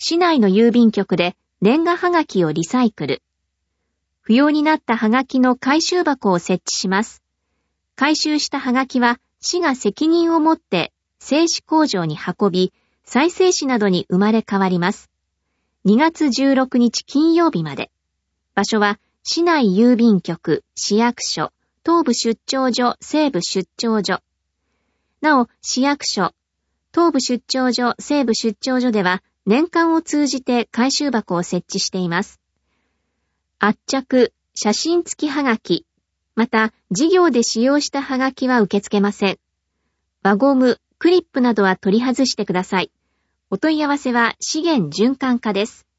市内の郵便局でレンガはがきをリサイクル。不要になったはがきの回収箱を設置します。回収したはがきは市が責任を持って製紙工場に運び、再生紙などに生まれ変わります。2月16日金曜日まで。場所は市内郵便局、市役所、東部出張所、西部出張所。なお、市役所、東部出張所、西部出張所では年間を通じて回収箱を設置しています。圧着、写真付きはがき、また事業で使用したはがきは受け付けません。輪ゴム、クリップなどは取り外してください。お問い合わせは資源循環課です。